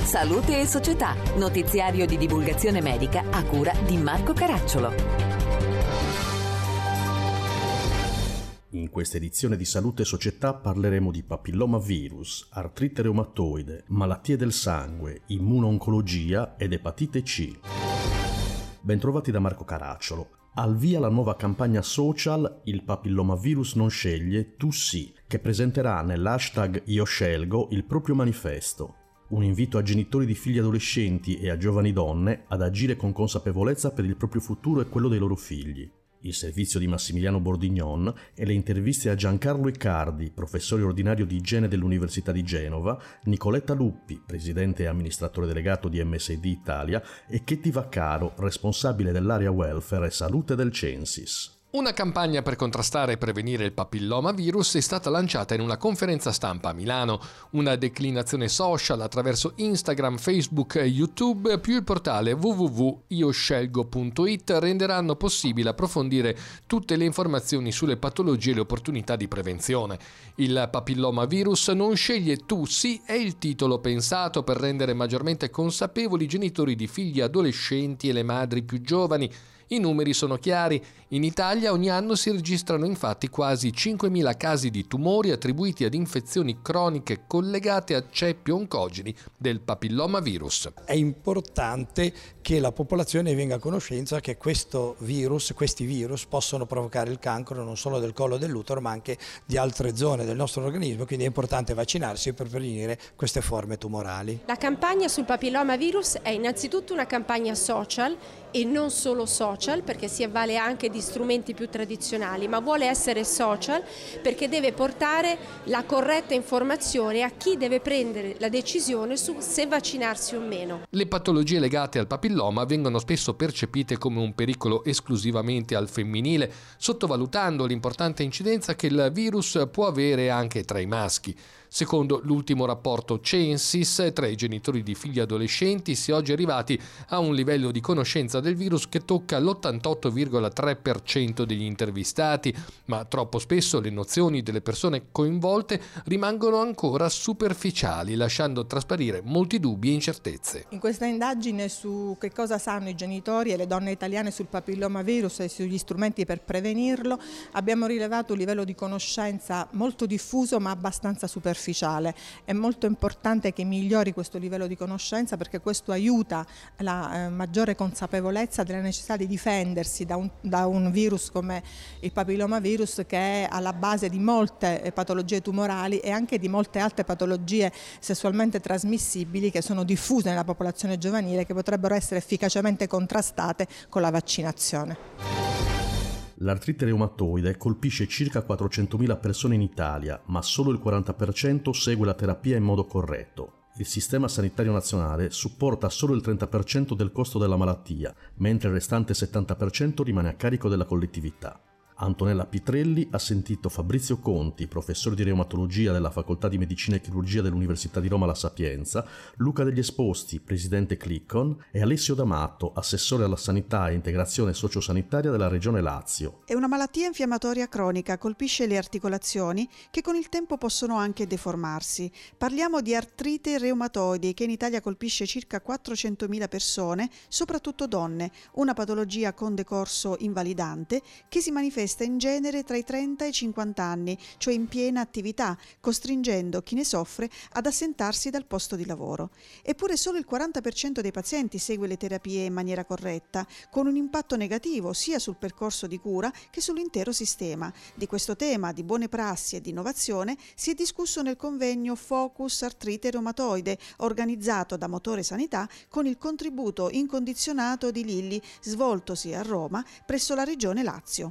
Salute e Società, notiziario di divulgazione medica a cura di Marco Caracciolo. In questa edizione di Salute e Società parleremo di papillomavirus, artrite reumatoide, malattie del sangue, immuno-oncologia ed epatite C. Bentrovati da Marco Caracciolo. Al via la nuova campagna social Il papillomavirus non sceglie, tu sì, che presenterà nell'hashtag Io scelgo il proprio manifesto. Un invito a genitori di figli adolescenti e a giovani donne ad agire con consapevolezza per il proprio futuro e quello dei loro figli. Il servizio di Massimiliano Bordignon e le interviste a Giancarlo Iccardi, professore ordinario di igiene dell'Università di Genova, Nicoletta Luppi, presidente e amministratore delegato di MSD Italia, e Chetti Vaccaro, responsabile dell'area welfare e salute del Censis. Una campagna per contrastare e prevenire il papillomavirus è stata lanciata in una conferenza stampa a Milano. Una declinazione social attraverso Instagram, Facebook e YouTube più il portale www.ioscelgo.it renderanno possibile approfondire tutte le informazioni sulle patologie e le opportunità di prevenzione. Il papillomavirus non sceglie tu sì è il titolo pensato per rendere maggiormente consapevoli i genitori di figli adolescenti e le madri più giovani. I numeri sono chiari. In Italia ogni anno si registrano infatti quasi 5.000 casi di tumori attribuiti ad infezioni croniche collegate a ceppi oncogeni del papillomavirus. È importante che la popolazione venga a conoscenza che questi virus possono provocare il cancro non solo del collo dell'utero ma anche di altre zone del nostro organismo, quindi è importante vaccinarsi per prevenire queste forme tumorali. La campagna sul papillomavirus è innanzitutto una campagna social e non solo social, perché si avvale anche di strumenti più tradizionali, ma vuole essere social perché deve portare la corretta informazione a chi deve prendere la decisione su se vaccinarsi o meno. Le patologie legate al papilloma vengono spesso percepite come un pericolo esclusivamente al femminile, sottovalutando l'importante incidenza che il virus può avere anche tra i maschi. Secondo l'ultimo rapporto Censis, tra i genitori di figli adolescenti si è oggi arrivati a un livello di conoscenza del virus che tocca l'88,3% degli intervistati, ma troppo spesso le nozioni delle persone coinvolte rimangono ancora superficiali, lasciando trasparire molti dubbi e incertezze. In questa indagine su che cosa sanno i genitori e le donne italiane sul papillomavirus e sugli strumenti per prevenirlo, abbiamo rilevato un livello di conoscenza molto diffuso ma abbastanza superficiale. È molto importante che migliori questo livello di conoscenza perché questo aiuta la maggiore consapevolezza della necessità di difendersi da un virus come il papillomavirus che è alla base di molte patologie tumorali e anche di molte altre patologie sessualmente trasmissibili che sono diffuse nella popolazione giovanile e che potrebbero essere efficacemente contrastate con la vaccinazione. L'artrite reumatoide colpisce circa 400.000 persone in Italia, ma solo il 40% segue la terapia in modo corretto. Il sistema sanitario nazionale supporta solo il 30% del costo della malattia, mentre il restante 70% rimane a carico della collettività. Antonella Pitrelli ha sentito Fabrizio Conti, professore di reumatologia della Facoltà di Medicina e Chirurgia dell'Università di Roma La Sapienza, Luca Degli Esposti, presidente Cliccon, e Alessio D'Amato, assessore alla sanità e integrazione sociosanitaria della Regione Lazio. È una malattia infiammatoria cronica, colpisce le articolazioni che con il tempo possono anche deformarsi. Parliamo di artrite reumatoide che in Italia colpisce circa 400.000 persone, soprattutto donne, una patologia con decorso invalidante che si manifesta in genere tra i 30 e i 50 anni, cioè in piena attività, costringendo chi ne soffre ad assentarsi dal posto di lavoro. Eppure solo il 40% dei pazienti segue le terapie in maniera corretta, con un impatto negativo sia sul percorso di cura che sull'intero sistema. Di questo tema di buone prassi e di innovazione si è discusso nel convegno Focus Artrite Reumatoide, organizzato da Motore Sanità con il contributo incondizionato di Lilli, svoltosi a Roma presso la Regione Lazio.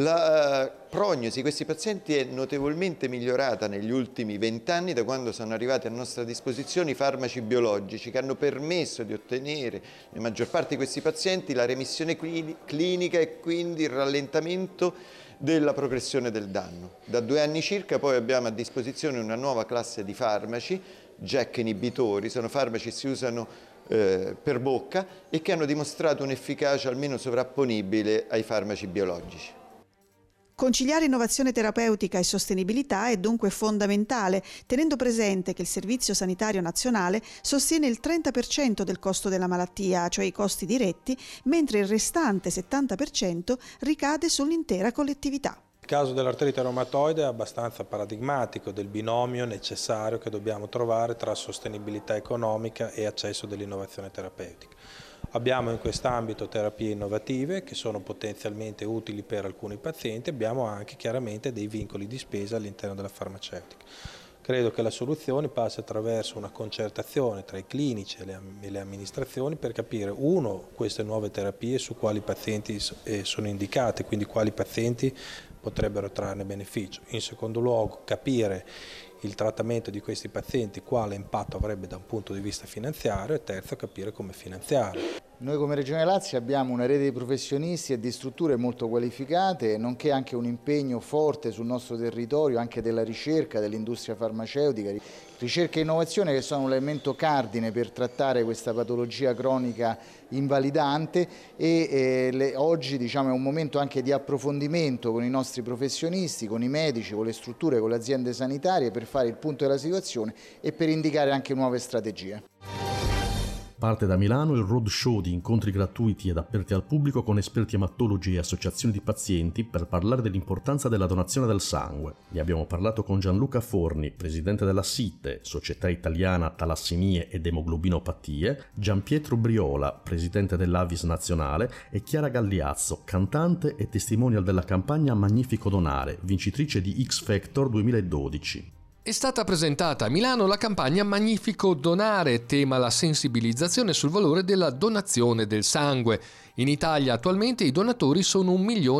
La prognosi di questi pazienti è notevolmente migliorata negli ultimi 20 anni da quando sono arrivati a nostra disposizione i farmaci biologici che hanno permesso di ottenere nella maggior parte di questi pazienti la remissione clinica e quindi il rallentamento della progressione del danno. Da 2 anni circa poi abbiamo a disposizione una nuova classe di farmaci, JAK inibitori, sono farmaci che si usano per bocca e che hanno dimostrato un'efficacia almeno sovrapponibile ai farmaci biologici. Conciliare innovazione terapeutica e sostenibilità è dunque fondamentale, tenendo presente che il Servizio Sanitario Nazionale sostiene il 30% del costo della malattia, cioè i costi diretti, mentre il restante 70% ricade sull'intera collettività. Il caso dell'artrite reumatoide è abbastanza paradigmatico del binomio necessario che dobbiamo trovare tra sostenibilità economica e accesso dell'innovazione terapeutica. Abbiamo in quest'ambito terapie innovative che sono potenzialmente utili per alcuni pazienti, abbiamo anche chiaramente dei vincoli di spesa all'interno della farmaceutica. Credo che la soluzione passi attraverso una concertazione tra i clinici e le amministrazioni per capire, uno, queste nuove terapie su quali pazienti sono indicate, quindi quali pazienti potrebbero trarne beneficio. In secondo luogo, capire il trattamento di questi pazienti, quale impatto avrebbe da un punto di vista finanziario, e terzo, capire come finanziare. Noi come Regione Lazio abbiamo una rete di professionisti e di strutture molto qualificate, nonché anche un impegno forte sul nostro territorio anche della ricerca, dell'industria farmaceutica. Ricerca e innovazione che sono un elemento cardine per trattare questa patologia cronica invalidante e oggi è un momento anche di approfondimento con i nostri professionisti, con i medici, con le strutture, con le aziende sanitarie per fare il punto della situazione e per indicare anche nuove strategie. Parte da Milano il roadshow di incontri gratuiti ed aperti al pubblico con esperti ematologi e associazioni di pazienti per parlare dell'importanza della donazione del sangue. Ne abbiamo parlato con Gianluca Forni, presidente della SITE, Società Italiana Talassemie ed Emoglobinopatie, Gianpietro Briola, presidente dell'Avis Nazionale, e Chiara Galliazzo, cantante e testimonial della campagna Magnifico Donare, vincitrice di X Factor 2012. È stata presentata a Milano la campagna Magnifico Donare, tema la sensibilizzazione sul valore della donazione del sangue. In Italia attualmente i donatori sono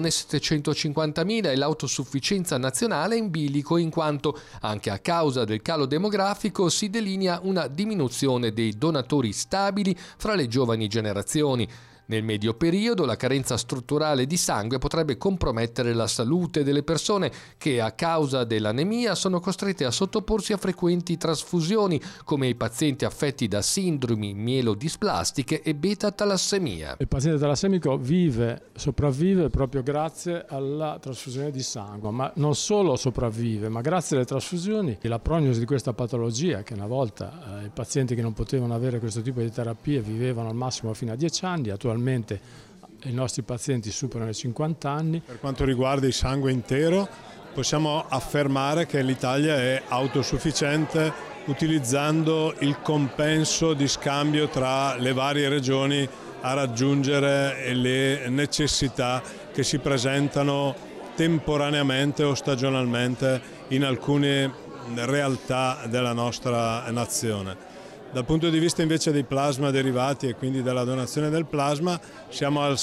1.750.000 e l'autosufficienza nazionale è in bilico, in quanto anche a causa del calo demografico si delinea una diminuzione dei donatori stabili fra le giovani generazioni. Nel medio periodo la carenza strutturale di sangue potrebbe compromettere la salute delle persone che a causa dell'anemia sono costrette a sottoporsi a frequenti trasfusioni, come i pazienti affetti da sindromi mielodisplastiche e beta-talassemia. Il paziente talassemico sopravvive proprio grazie alla trasfusione di sangue, ma non solo sopravvive, ma grazie alle trasfusioni la prognosi di questa patologia, che una volta i pazienti che non potevano avere questo tipo di terapie vivevano al massimo fino a 10 anni, attualmente i nostri pazienti superano i 50 anni. Per quanto riguarda il sangue intero, possiamo affermare che l'Italia è autosufficiente utilizzando il compenso di scambio tra le varie regioni a raggiungere le necessità che si presentano temporaneamente o stagionalmente in alcune realtà della nostra nazione. Dal punto di vista invece dei plasma derivati e quindi della donazione del plasma siamo al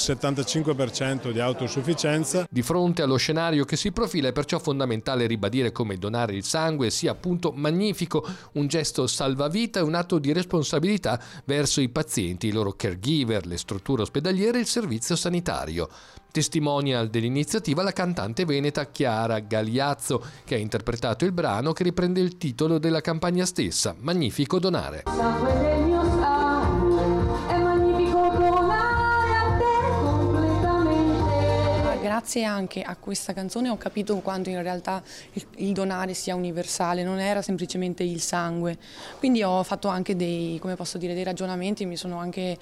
75% di autosufficienza. Di fronte allo scenario che si profila è perciò fondamentale ribadire come donare il sangue sia appunto magnifico, un gesto salvavita e un atto di responsabilità verso i pazienti, i loro caregiver, le strutture ospedaliere e il servizio sanitario. Testimonial dell'iniziativa la cantante veneta Chiara Galliazzo, che ha interpretato il brano che riprende il titolo della campagna stessa, Magnifico Donare. Sangue del mio sangue, è magnifico donare a te completamente. Grazie anche a questa canzone ho capito quanto in realtà il donare sia universale, non era semplicemente il sangue. Quindi ho fatto anche dei ragionamenti, ho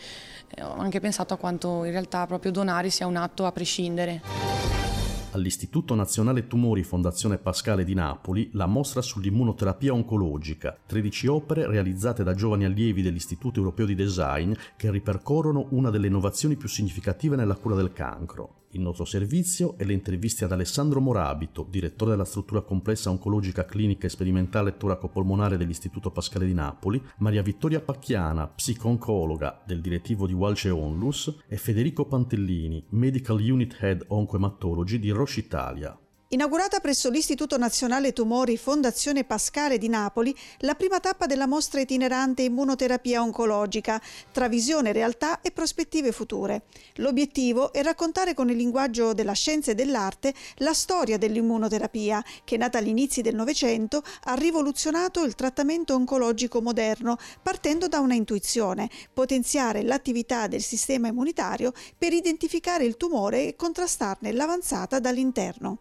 anche pensato a quanto in realtà proprio donare sia un atto a prescindere. All'Istituto Nazionale Tumori Fondazione Pascale di Napoli la mostra sull'immunoterapia oncologica, 13 opere realizzate da giovani allievi dell'Istituto Europeo di Design che ripercorrono una delle innovazioni più significative nella cura del cancro. Il nostro servizio e le interviste ad Alessandro Morabito, direttore della struttura complessa oncologica clinica e sperimentale toraco-polmonare dell'Istituto Pascale di Napoli, Maria Vittoria Pacchiana, psico-oncologa del direttivo di Walce Onlus, e Federico Pantellini, Medical Unit Head Oncohematology di Roche Italia. Inaugurata presso l'Istituto Nazionale Tumori Fondazione Pascale di Napoli la prima tappa della mostra itinerante Immunoterapia oncologica, tra visione, realtà e prospettive future. L'obiettivo è raccontare con il linguaggio della scienza e dell'arte la storia dell'immunoterapia, che nata agli inizi del Novecento ha rivoluzionato il trattamento oncologico moderno, partendo da una intuizione: potenziare l'attività del sistema immunitario per identificare il tumore e contrastarne l'avanzata dall'interno.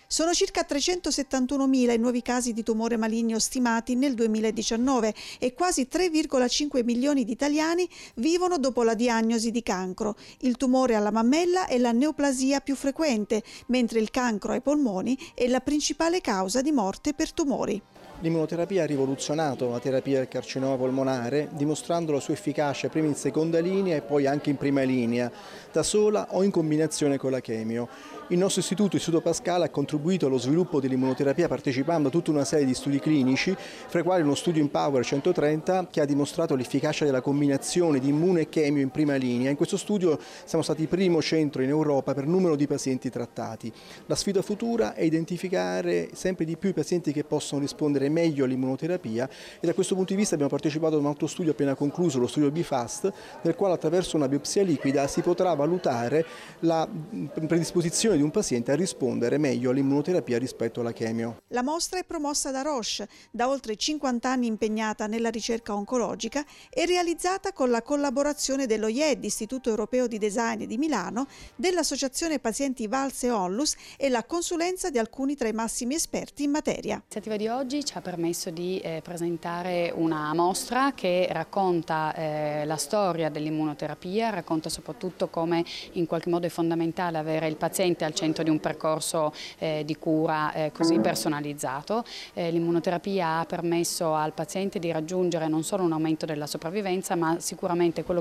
Sono circa 371.000 i nuovi casi di tumore maligno stimati nel 2019 e quasi 3,5 milioni di italiani vivono dopo la diagnosi di cancro. Il tumore alla mammella è la neoplasia più frequente, mentre il cancro ai polmoni è la principale causa di morte per tumori. L'immunoterapia ha rivoluzionato la terapia del carcinoma polmonare, dimostrando la sua efficacia prima in seconda linea e poi anche in prima linea, da sola o in combinazione con la chemio. Il nostro Istituto Pascale, ha contribuito allo sviluppo dell'immunoterapia partecipando a tutta una serie di studi clinici, fra i quali uno studio IMpower 130 che ha dimostrato l'efficacia della combinazione di immuno e chemio in prima linea. In questo studio siamo stati il primo centro in Europa per numero di pazienti trattati. La sfida futura è identificare sempre di più i pazienti che possono rispondere meglio all'immunoterapia e da questo punto di vista abbiamo partecipato a un altro studio appena concluso, lo studio BFAST, nel quale attraverso una biopsia liquida si potrà valutare la predisposizione di un paziente a rispondere meglio all'immunoterapia rispetto alla chemio. La mostra è promossa da Roche, da oltre 50 anni impegnata nella ricerca oncologica e realizzata con la collaborazione dello IED, Istituto Europeo di Design di Milano, dell'Associazione Pazienti Valls e Onlus e la consulenza di alcuni tra i massimi esperti in materia. L'iniziativa di oggi ci ha permesso di presentare una mostra che racconta la storia dell'immunoterapia, racconta soprattutto come in qualche modo è fondamentale avere il paziente al centro di un percorso di cura così personalizzato. L'immunoterapia ha permesso al paziente di raggiungere non solo un aumento della sopravvivenza, ma sicuramente quello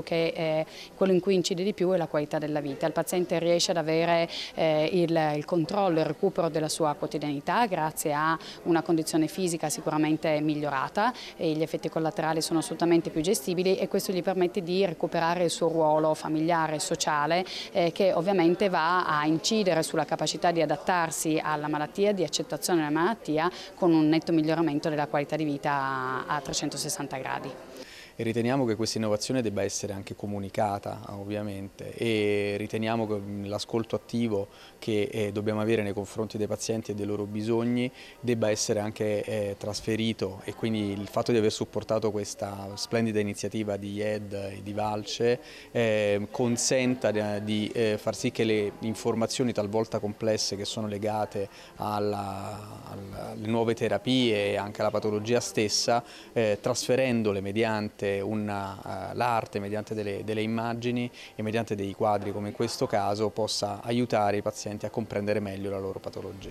in cui incide di più è la qualità della vita. Il paziente riesce ad avere il controllo e il recupero della sua quotidianità grazie a una condizione fisica sicuramente migliorata e gli effetti collaterali sono assolutamente più gestibili e questo gli permette di recuperare il suo ruolo familiare e sociale che ovviamente va a incidere sulla capacità di adattarsi alla malattia, di accettazione della malattia con un netto miglioramento della qualità di vita a 360 gradi. E riteniamo che questa innovazione debba essere anche comunicata ovviamente e riteniamo che l'ascolto attivo che dobbiamo avere nei confronti dei pazienti e dei loro bisogni debba essere anche trasferito e quindi il fatto di aver supportato questa splendida iniziativa di IED e di Valce consenta di far sì che le informazioni talvolta complesse che sono legate alle nuove terapie e anche alla patologia stessa, trasferendole mediante l'arte, mediante delle immagini e mediante dei quadri come in questo caso, possa aiutare i pazienti a comprendere meglio la loro patologia.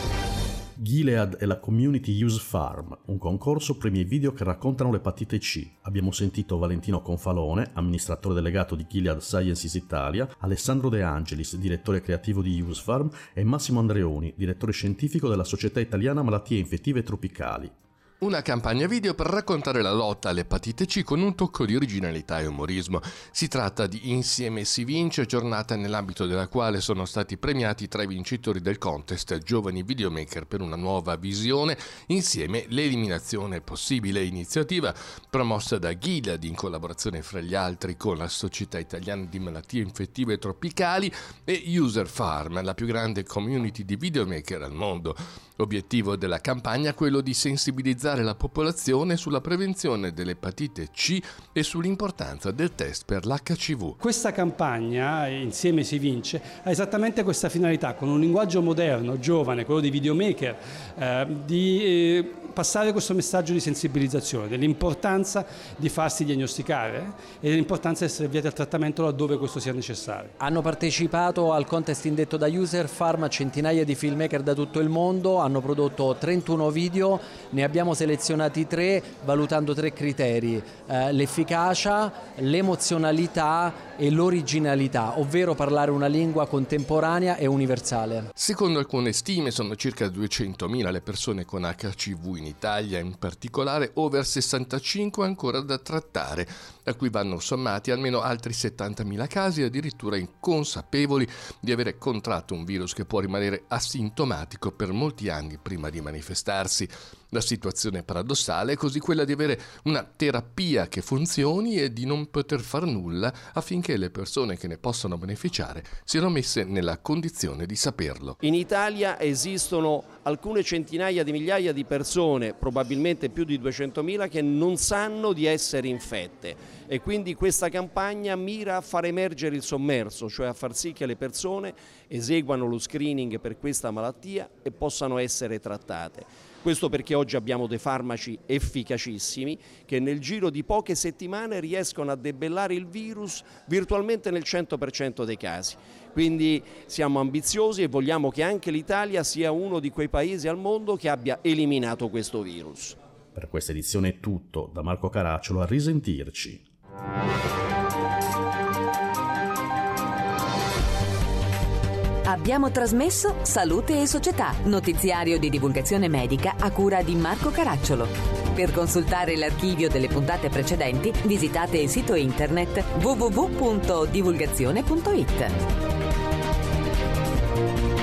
Gilead e la Community Use Farm, un concorso premi e video che raccontano l'epatite C. Abbiamo sentito Valentino Confalone, amministratore delegato di Gilead Sciences Italia, Alessandro De Angelis, direttore creativo di Use Farm, e Massimo Andreoni, direttore scientifico della Società Italiana Malattie Infettive Tropicali. Una campagna video per raccontare la lotta all'epatite C con un tocco di originalità e umorismo. Si tratta di Insieme si vince, giornata nell'ambito della quale sono stati premiati 3 vincitori del contest Giovani Videomaker per una nuova visione. Insieme l'eliminazione è possibile, iniziativa promossa da Gilead in collaborazione fra gli altri con la Società Italiana di Malattie Infettive Tropicali e User Farm, la più grande community di videomaker al mondo. L'obiettivo della campagna è quello di sensibilizzare la popolazione sulla prevenzione dell'epatite C e sull'importanza del test per l'HCV. Questa campagna, Insieme si vince, ha esattamente questa finalità, con un linguaggio moderno, giovane, quello dei videomaker, di passare questo messaggio di sensibilizzazione, dell'importanza di farsi diagnosticare e dell'importanza di essere avviati al trattamento laddove questo sia necessario. Hanno partecipato al contest indetto da User Farm centinaia di filmmaker da tutto il mondo, hanno prodotto 31 video, ne abbiamo selezionati 3 valutando 3 criteri, l'efficacia, l'emozionalità e l'originalità, ovvero parlare una lingua contemporanea e universale. Secondo alcune stime sono circa 200.000 le persone con HCV in Italia, in particolare over 65 ancora da trattare, a cui vanno sommati almeno altri 70.000 casi addirittura inconsapevoli di avere contratto un virus che può rimanere asintomatico per molti anni prima di manifestarsi. La situazione paradossale è così quella di avere una terapia che funzioni e di non poter far nulla affinché le persone che ne possono beneficiare siano messe nella condizione di saperlo. In Italia esistono alcune centinaia di migliaia di persone, probabilmente più di 200.000, che non sanno di essere infette e quindi questa campagna mira a far emergere il sommerso, cioè a far sì che le persone eseguano lo screening per questa malattia e possano essere trattate. Questo perché oggi abbiamo dei farmaci efficacissimi che nel giro di poche settimane riescono a debellare il virus virtualmente nel 100% dei casi. Quindi siamo ambiziosi e vogliamo che anche l'Italia sia uno di quei paesi al mondo che abbia eliminato questo virus. Per questa edizione è tutto, da Marco Caracciolo, a risentirci. Abbiamo trasmesso Salute e Società, notiziario di divulgazione medica a cura di Marco Caracciolo. Per consultare l'archivio delle puntate precedenti, visitate il sito internet www.divulgazione.it.